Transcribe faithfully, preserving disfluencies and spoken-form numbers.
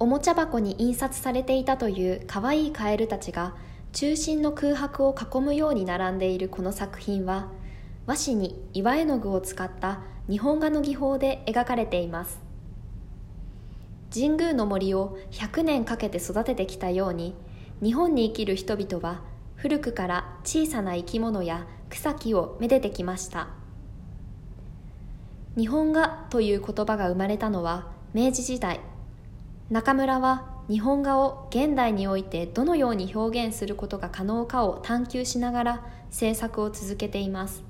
おもちゃ箱に印刷されていたというかわいいカエルたちが中心の空白を囲むように並んでいるこの作品は、和紙に岩絵の具を使った日本画の技法で描かれています。神宮の森をひゃくねんかけて育ててきたように、日本に生きる人々は古くから小さな生き物や草木をめでてきました。日本画という言葉が生まれたのは明治時代。中村は日本画を現代においてどのように表現することが可能かを探求しながら制作を続けています。